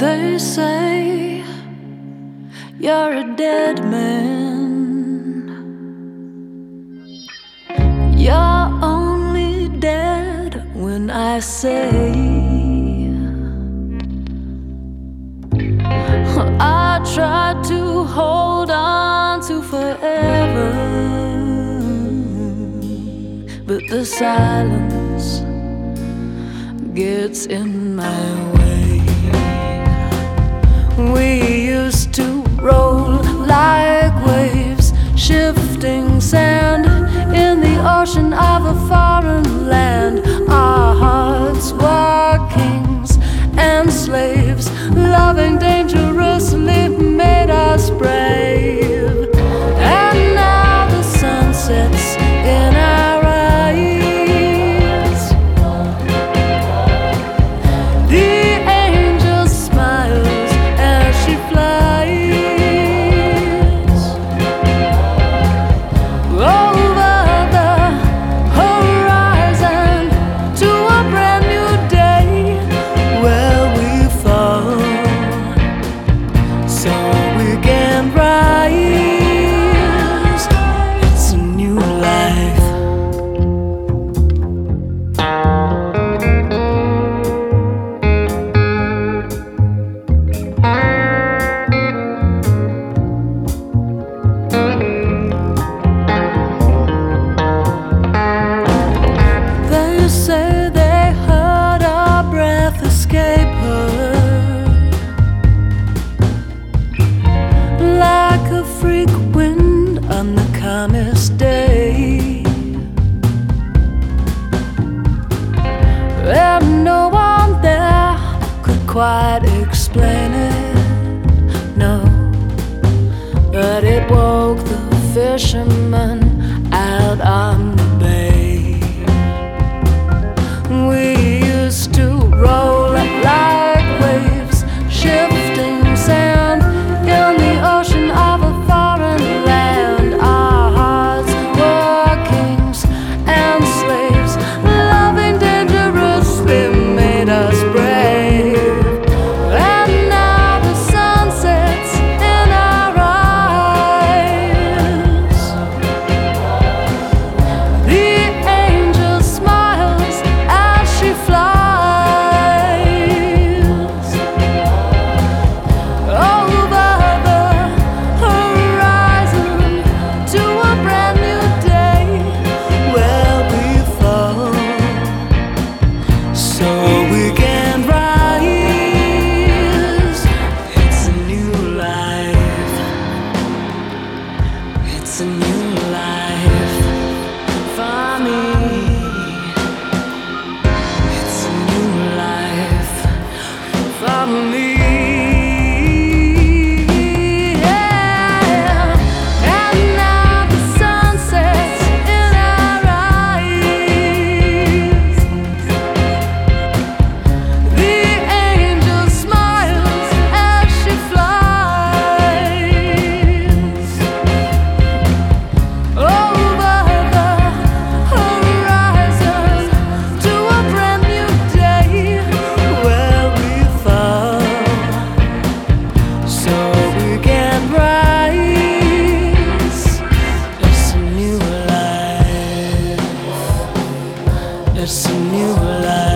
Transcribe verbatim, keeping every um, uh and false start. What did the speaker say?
They say you're a dead man. You're only dead when I say I tried to hold on to forever, but the silence gets in my way. We used to roll like waves, shifting sand in the ocean of a foreign land. Our hearts were kings and slaves, loving dangerously made us brave. And now the sun sets in our eyes. The angel smiles as she flies over the horizon to a brand new day where we fall so we can rise. It's a new life. They say they heard our breath escape her like a freak wind on the calmest day, and no one there could quite explain it, no. But it woke the fishermen out on the bay. We used to roll like waves, shifting sand in the ocean of a foreign land. Our hearts were kings and slaves, loving dangerously made us brave. And now the sun sets in our eyes. The angel smiles as she flies over the horizon to a brand new day where we fall so we can rise. It's a new life. It's a new life for me. It's a new life for me. Yeah. And now the sun sets in our eyes. The angel smiles as she flies over the horizon to a brand new day where we fall so we can rise. It's a new life. It's a new life.